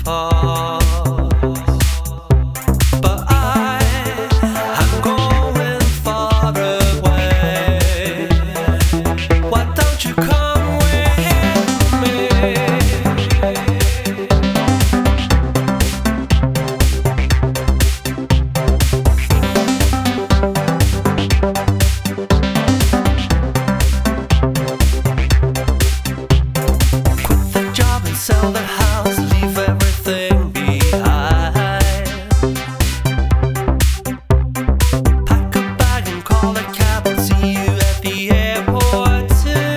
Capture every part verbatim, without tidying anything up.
pause. But I am going far away. Why don't you come with me? Sell the house, leave everything behind. Pack a bag and call a cab and see you at the airport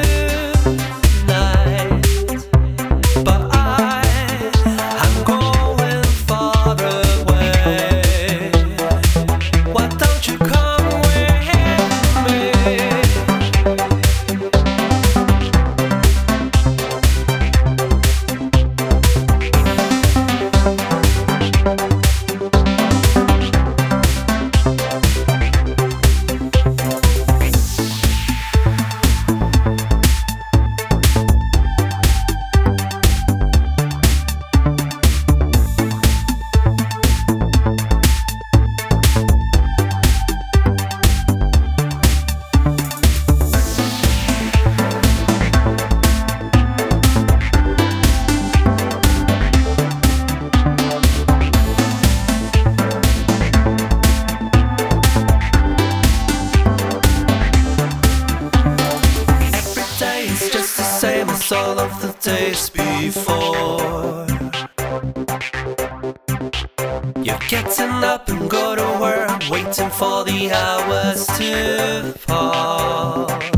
tonight. But I am going far away. Why don't you come with me? Same as all of the days before. You're getting up and go to work, waiting for the hours to fall.